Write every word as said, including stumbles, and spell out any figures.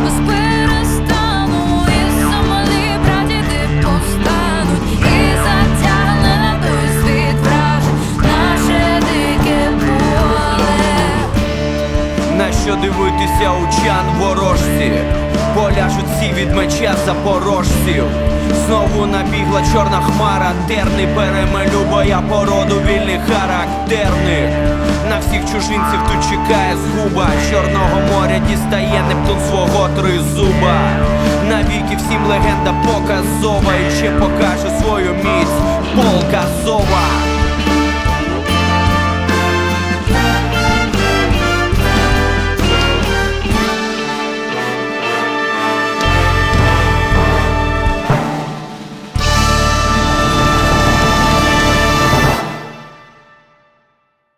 без перестану, і землі прадіди повстануть, і затягне на той світ вражий наше дике поле. На що дивитися учан ворожці, поляжуть всі від меча запорожців. Знову набігла чорна хмара, терни перемелю, бо я породу вільних характерних. На всіх чужинців тут чекає згуба, Чорного моря дістає Нептун свого тризуба. Навіки всім легенда показова, і ще покаже свою міць полк Азова.